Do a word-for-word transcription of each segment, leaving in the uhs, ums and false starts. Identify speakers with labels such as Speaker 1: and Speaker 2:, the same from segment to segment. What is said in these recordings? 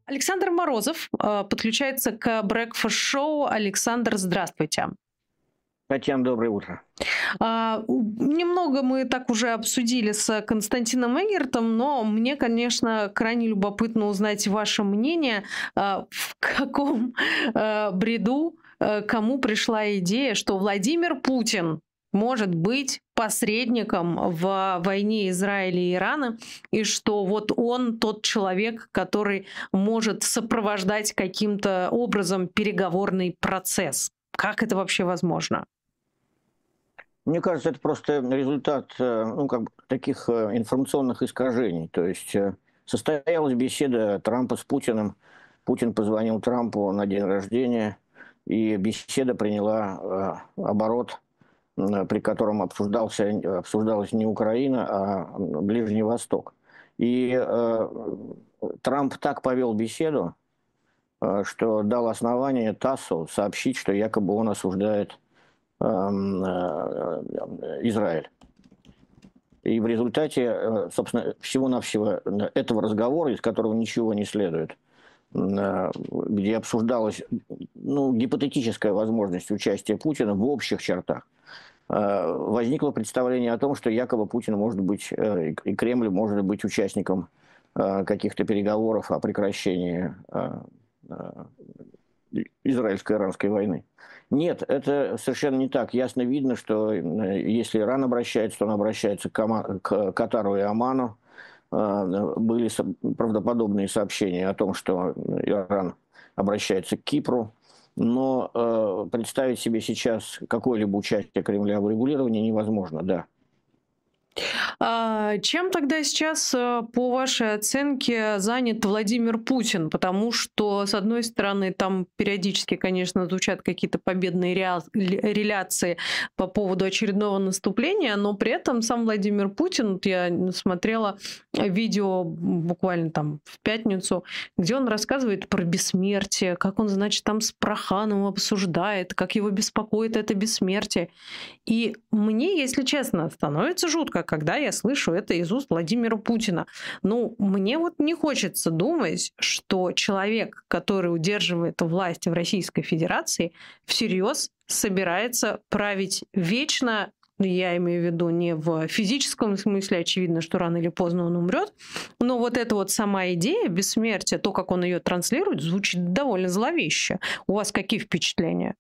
Speaker 1: Александр Морозов э, подключается к Breakfast Show. Александр, здравствуйте.
Speaker 2: Татьяна, доброе утро.
Speaker 1: А, у- немного мы так уже обсудили с Константином Эггертом, но мне, конечно, крайне любопытно узнать ваше мнение, а, в каком э, бреду э, кому пришла идея, что Владимир Путин может быть посредником в войне Израиля и Ирана, и что вот он тот человек, который может сопровождать каким-то образом переговорный процесс. Как это вообще возможно?
Speaker 2: Мне кажется, это просто результат э, ну, как бы таких э, информационных искажений. То есть э, состоялась беседа Трампа с Путиным. Путин позвонил Трампу на день рождения, и беседа приняла э, оборот, э, при котором обсуждался, обсуждалась не Украина, а Ближний Восток. И э, Трамп так повел беседу, э, что дал основание ТАССу сообщить, что якобы он осуждает эм, э, Израиль. И в результате, э, собственно, всего-навсего этого разговора, из которого ничего не следует, э, где обсуждалась ну, гипотетическая возможность участия Путина в общих чертах, э, возникло представление о том, что якобы Путин может быть, э, и Кремль может быть участником э, каких-то переговоров о прекращении э, э, израильско-иранской войны. Нет, это совершенно не так. Ясно видно, что э, если Иран обращается, то он обращается к, Ома- к Катару и Оману. Э, Были со- правдоподобные сообщения о том, что Иран обращается к Кипру. Но э, представить себе сейчас какое-либо участие Кремля в регулировании невозможно, да.
Speaker 1: А, Чем тогда сейчас, э, по вашей оценке, занят Владимир Путин? Потому что, с одной стороны, там периодически, конечно, звучат какие-то победные реа- ле- реляции по поводу очередного наступления, но при этом сам Владимир Путин, вот я смотрела видео буквально там в пятницу, где он рассказывает про бессмертие, как он, значит, там с Прохановым обсуждает, как его беспокоит это бессмертие. И мне, если честно, становится жутко, когда я слышу это из уст Владимира Путина. Ну, мне вот не хочется думать, что человек, который удерживает власть в Российской Федерации, всерьез собирается править вечно. Я имею в виду не в физическом смысле, очевидно, что рано или поздно он умрет, но вот эта вот сама идея бессмертия, то, как он ее транслирует, звучит довольно зловеще. У вас какие впечатления?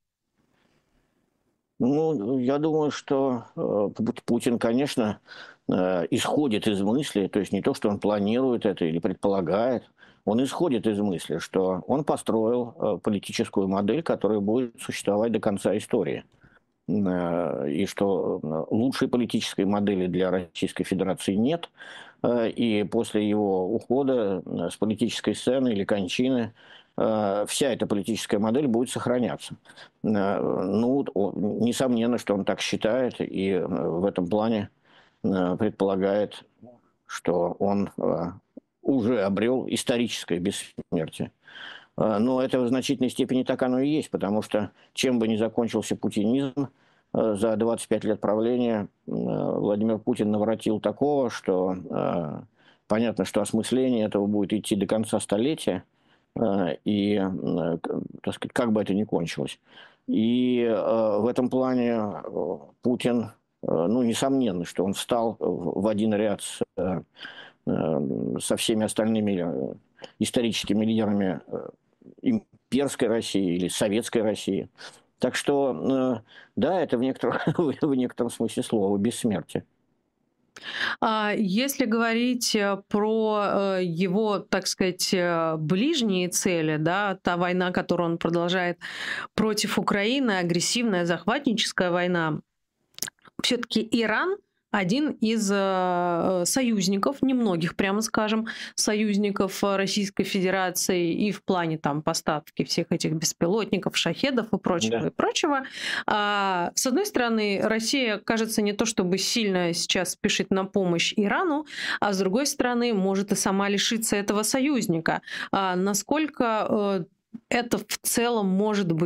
Speaker 2: Ну, я думаю, что э, Пу- Путин, конечно, э, исходит из мысли, то есть не то, что он планирует это или предполагает, он исходит из мысли, что он построил э, политическую модель, которая будет существовать до конца истории. Э, И что э, лучшей политической модели для Российской Федерации нет. Э, И после его ухода э, с политической сцены или кончины э, вся эта политическая модель будет сохраняться. Э, Ну, о- несомненно, что он так считает, и э, в этом плане э, предполагает, что он э, уже обрел историческое бессмертие. Э, Но это в значительной степени так оно и есть, потому что чем бы ни закончился путинизм, э, за двадцать пять лет правления э, Владимир Путин наворотил такого, что э, понятно, что осмысление этого будет идти до конца столетия, э, и, э, к- так сказать, как бы это ни кончилось. И э, в этом плане э, Путин, э, ну, несомненно, что он встал в в один ряд с, э, э, со всеми остальными э, историческими лидерами э, имперской России или советской России. Так что, э, да, это в некотором, в некотором смысле слова бессмертие.
Speaker 1: А если говорить э, про э, его, так сказать, э, ближние цели, да, та война, которую он продолжает против Украины, агрессивная захватническая война, все-таки Иран один из э, союзников, немногих, прямо скажем, союзников э, Российской Федерации и в плане там поставки всех этих беспилотников, шахедов и прочего,
Speaker 2: Да.
Speaker 1: и прочего. А, с одной стороны, Россия, кажется, не то чтобы сильно сейчас спешит на помощь Ирану, а с другой стороны, может и сама лишиться этого союзника. А насколько э, это в целом может быть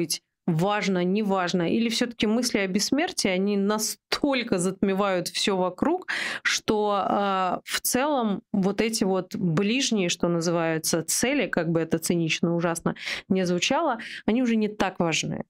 Speaker 1: важно, не важно? Или все-таки мысли о бессмертии, они настолько затмевают все вокруг, что э, в целом вот эти вот ближние, что называется, цели, как бы это цинично, ужасно не звучало, они уже не так важны?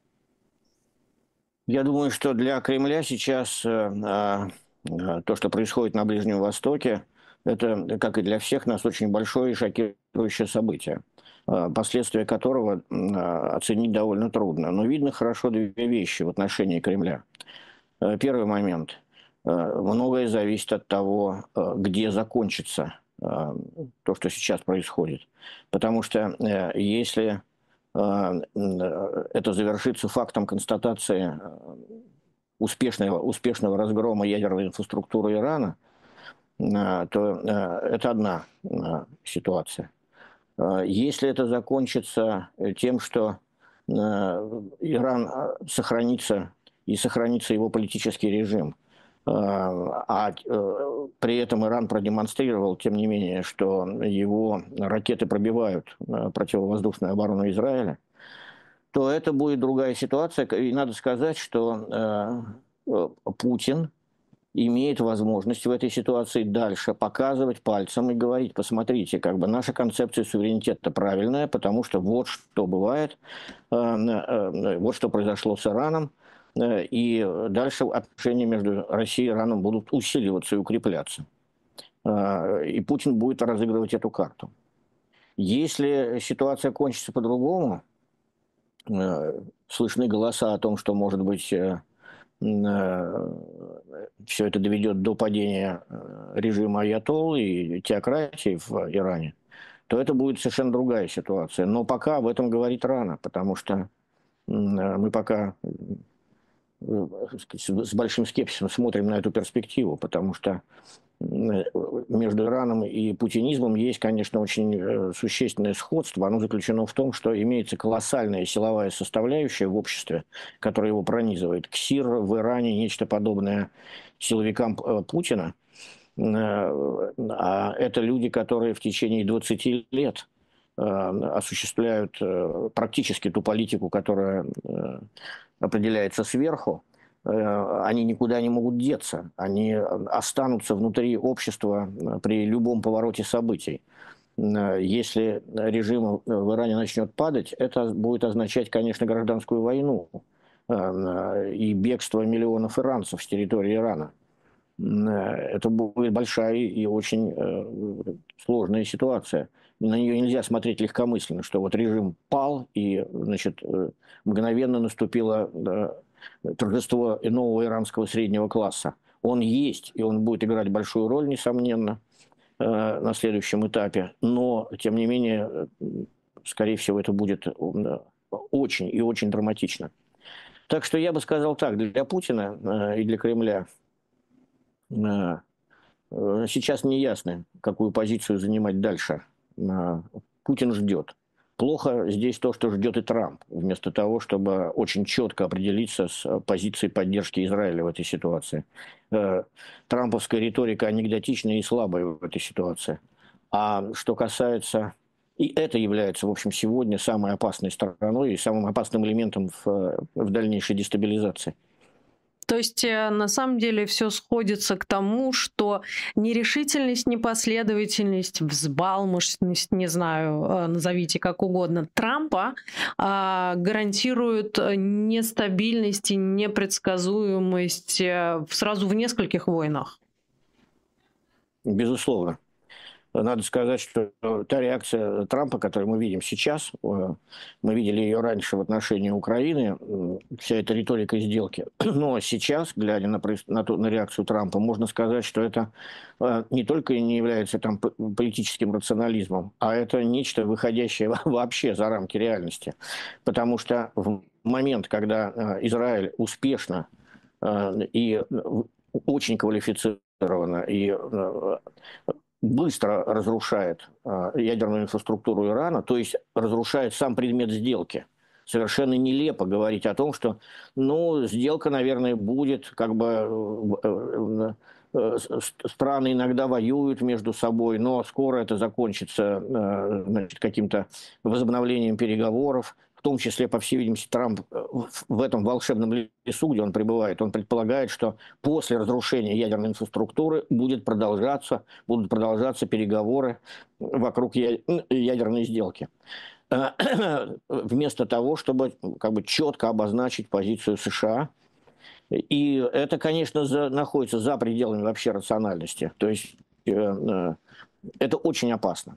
Speaker 2: Я думаю, что для Кремля сейчас э, э, то, что происходит на Ближнем Востоке, это, как и для всех нас, очень большое и шокирующее событие, э, последствия которого э, оценить довольно трудно. Но видно хорошо две вещи в отношении Кремля. Э, Первый момент. Э, Многое зависит от того, э, где закончится э, то, что сейчас происходит. Потому что э, если э, э, это завершится фактом констатации э, успешного, успешного разгрома ядерной инфраструктуры Ирана, э, то э, это одна э, ситуация. Э, Если это закончится э, тем, что э, Иран э, сохранится и сохранится его политический режим, э, а э, при этом Иран продемонстрировал, тем не менее, что его ракеты пробивают э, противовоздушную оборону Израиля, то это будет другая ситуация. И надо сказать, что э, э, Путин имеет возможность в этой ситуации дальше показывать пальцем и говорить: посмотрите, как бы наша концепция суверенитета правильная, потому что вот что бывает, э, э, вот что произошло с Ираном, э, и дальше отношения между Россией и Ираном будут усиливаться и укрепляться. Э, и Путин будет разыгрывать эту карту. Если ситуация кончится по-другому, э, слышны голоса о том, что, может быть, э, все это доведет до падения режима аятоллы и теократии в Иране, то это будет совершенно другая ситуация. Но пока об этом говорить рано, потому что мы пока с большим скепсисом смотрим на эту перспективу, потому что между Ираном и путинизмом есть, конечно, очень существенное сходство. Оно заключено в том, что имеется колоссальная силовая составляющая в обществе, которая его пронизывает. КСИР в Иране нечто подобное силовикам Путина. А это люди, которые в течение двадцати лет осуществляют практически ту политику, которая определяется сверху. Они никуда не могут деться, они останутся внутри общества при любом повороте событий. Если режим в Иране начнет падать, это будет означать, конечно, гражданскую войну и бегство миллионов иранцев с территории Ирана. Это будет большая и очень сложная ситуация. На нее нельзя смотреть легкомысленно, что вот режим пал, и, значит, мгновенно наступило торжество нового иранского среднего класса. Он есть, и он будет играть большую роль, несомненно, на следующем этапе. Но, тем не менее, скорее всего, это будет очень и очень драматично. Так что я бы сказал так: для Путина и для Кремля сейчас не ясно, какую позицию занимать дальше. Путин ждет. Плохо здесь то, что ждет и Трамп, вместо того, чтобы очень четко определиться с позицией поддержки Израиля в этой ситуации. Трамповская риторика анекдотичная и слабая в этой ситуации. А что касается... И это является, в общем, сегодня самой опасной стороной и самым опасным элементом в, в дальнейшей дестабилизации.
Speaker 1: То есть, на самом деле, все сходится к тому, что нерешительность, непоследовательность, взбалмошность, не знаю, назовите как угодно, Трампа а, гарантируют нестабильность и непредсказуемость сразу в нескольких войнах.
Speaker 2: Безусловно. Надо сказать, что та реакция Трампа, которую мы видим сейчас, мы видели ее раньше в отношении Украины, вся эта риторика сделки. Но сейчас, глядя на, на, ту, на реакцию Трампа, можно сказать, что это не только не является там политическим рационализмом, а это нечто, выходящее вообще за рамки реальности. Потому что в момент, когда Израиль успешно и очень квалифицированно и быстро разрушает э, ядерную инфраструктуру Ирана, то есть разрушает сам предмет сделки. Совершенно нелепо говорить о том, что, ну, сделка, наверное, будет, как бы э, э, страны иногда воюют между собой, но скоро это закончится э, каким-то возобновлением переговоров. том числе, по всей видимости, Трамп в этом волшебном лесу, где он пребывает, он предполагает, что после разрушения ядерной инфраструктуры будет продолжаться, будут продолжаться переговоры вокруг ядерной сделки. Вместо того, чтобы как бы четко обозначить позицию США. И это, конечно, за, находится за пределами вообще рациональности. То есть э, э, это очень опасно.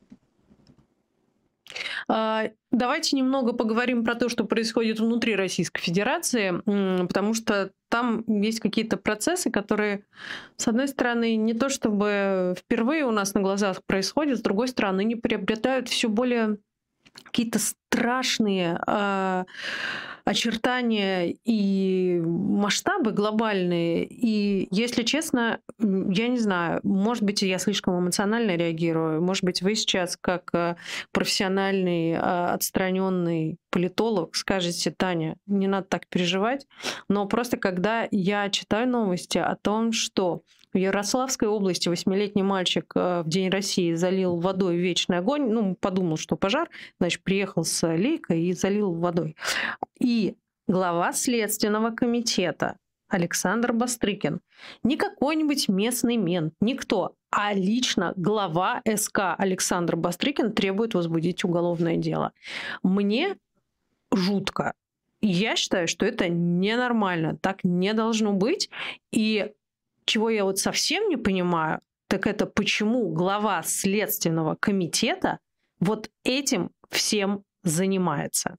Speaker 1: Давайте немного поговорим про то, что происходит внутри Российской Федерации, потому что там есть какие-то процессы, которые, с одной стороны, не то чтобы впервые у нас на глазах происходят, с другой стороны, они приобретают все более какие-то страшные э, очертания и масштабы глобальные. И, если честно, я не знаю, может быть, я слишком эмоционально реагирую, может быть, вы сейчас, как э, профессиональный, э, отстраненный политолог, скажете: Таня, не надо так переживать. Но просто когда я читаю новости о том, что в Ярославской области восьмилетний мальчик в День России залил водой вечный огонь. Ну, подумал, что пожар, значит, приехал с лейкой и залил водой. И глава Следственного комитета Александр Бастрыкин, не какой-нибудь местный мент, никто, а лично глава СК Александр Бастрыкин требует возбудить уголовное дело. Мне жутко. Я считаю, что это ненормально, так не должно быть. И чего я вот совсем не понимаю, так это почему глава Следственного комитета вот этим всем занимается.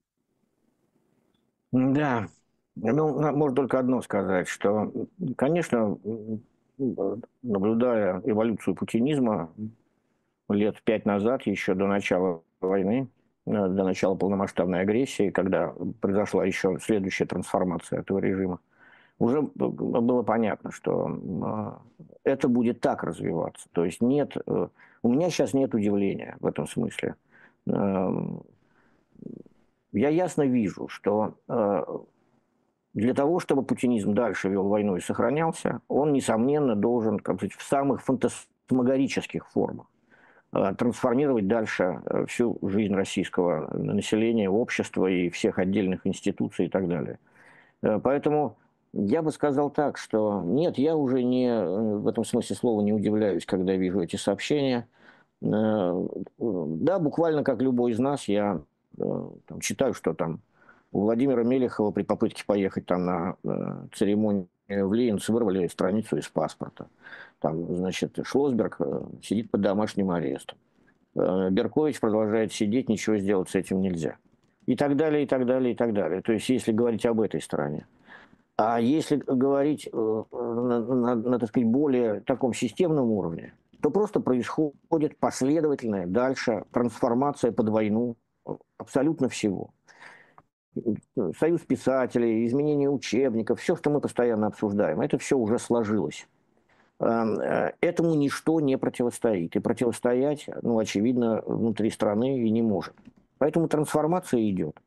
Speaker 2: Да, ну, можно только одно сказать, что, конечно, наблюдая эволюцию путинизма лет пять назад, еще до начала войны, до начала полномасштабной агрессии, когда произошла еще следующая трансформация этого режима, уже было понятно, что это будет так развиваться. То есть нет, у меня сейчас нет удивления в этом смысле. Я ясно вижу, что для того, чтобы путинизм дальше вел войну и сохранялся, он, несомненно, должен, как сказать, в самых фантасмагорических формах трансформировать дальше всю жизнь российского населения, общества и всех отдельных институций и так далее. Поэтому я бы сказал так, что нет, я уже не, в этом смысле слова не удивляюсь, когда вижу эти сообщения. Да, буквально как любой из нас, я там, читаю, что там у Владимира Мелехова при попытке поехать там на церемонию в Ленинск вырвали страницу из паспорта. Там, значит, Шлосберг сидит под домашним арестом. Беркович продолжает сидеть, ничего сделать с этим нельзя. И так далее, и так далее, и так далее. То есть, если говорить об этой стороне. А если говорить на, на, на, так сказать, более таком системном уровне, то просто происходит последовательная дальше трансформация под войну абсолютно всего. Союз писателей, изменение учебников, все, что мы постоянно обсуждаем, это все уже сложилось. Этому ничто не противостоит. И противостоять, ну, очевидно, внутри страны и не может. Поэтому трансформация идет.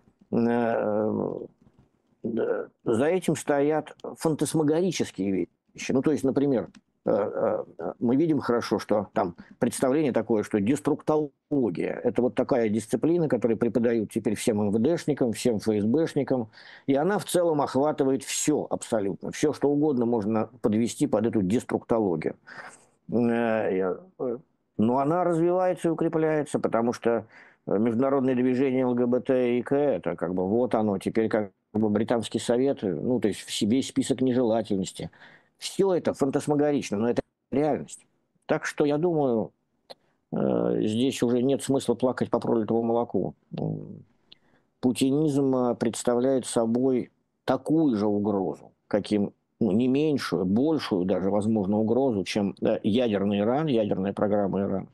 Speaker 2: За этим стоят фантасмагорические вещи. Ну, то есть, например, мы видим хорошо, что там представление такое, что деструктология – это вот такая дисциплина, которую преподают теперь всем эм вэ дэшникам, всем эф эс бэшникам, и она в целом охватывает все абсолютно, все, что угодно можно подвести под эту деструктологию. Но она развивается и укрепляется, потому что международное движение эл гэ бэ тэ и ка – это как бы вот оно, теперь как бы британский совет, ну, то есть в себе список нежелательности. Все это фантасмагорично, но это реальность. Так что, я думаю, здесь уже нет смысла плакать по пролитому молоку. Путинизм представляет собой такую же угрозу, каким, ну, не меньшую, большую даже, возможно, угрозу, чем ядерный Иран, ядерная программа Ирана.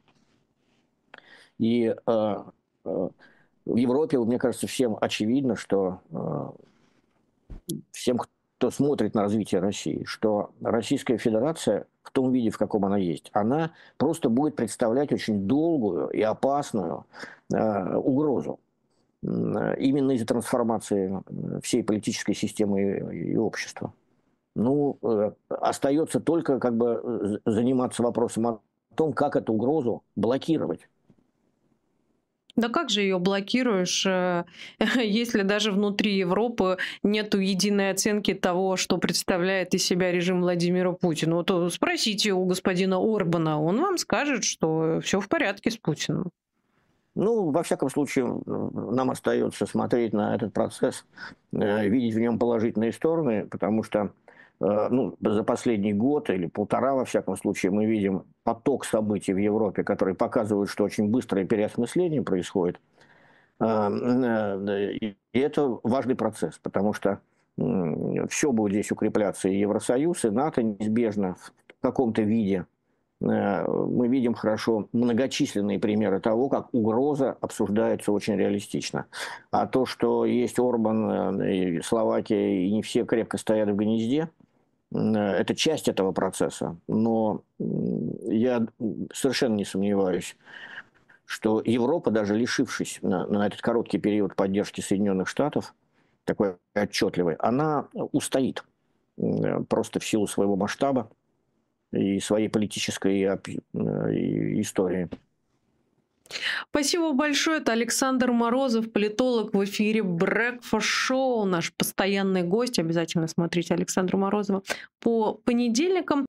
Speaker 2: И э, э, в Европе, мне кажется, всем очевидно, что э, всем, кто смотрит на развитие России, что Российская Федерация в том виде, в каком она есть, она просто будет представлять очень долгую и опасную э, угрозу. Именно из-за трансформации всей политической системы и, и общества. Ну, э, остается только как бы заниматься вопросом о том, как эту угрозу блокировать.
Speaker 1: Да как же ее блокируешь, э, если даже внутри Европы нету единой оценки того, что представляет из себя режим Владимира Путина? Вот э, спросите у господина Орбана, он вам скажет, что все в порядке с Путиным.
Speaker 2: Ну, во всяком случае, м, нам остается смотреть на этот процесс, э, видеть в нем положительные стороны, потому что э, ну, за последний год или полтора, во всяком случае, мы видим поток событий в Европе, которые показывают, что очень быстрое переосмысление происходит. А, э, И это важный процесс, потому что все будет здесь укрепляться, и Евросоюз, и НАТО неизбежно в каком-то виде. Э, Мы видим хорошо многочисленные примеры того, как угроза обсуждается очень реалистично. А то, что есть Орбан э, и Словакия, и не все крепко стоят в гнезде, э, это часть этого процесса. Но м, я совершенно не сомневаюсь, что Европа, даже лишившись на, на этот короткий период поддержки Соединенных Штатов, такой отчетливой, она устоит э, просто в силу своего масштаба и своей политической опи- э, и истории.
Speaker 1: Спасибо большое. Это Александр Морозов, политолог, в эфире Breakfast Show, наш постоянный гость. Обязательно смотрите Александра Морозова по понедельникам.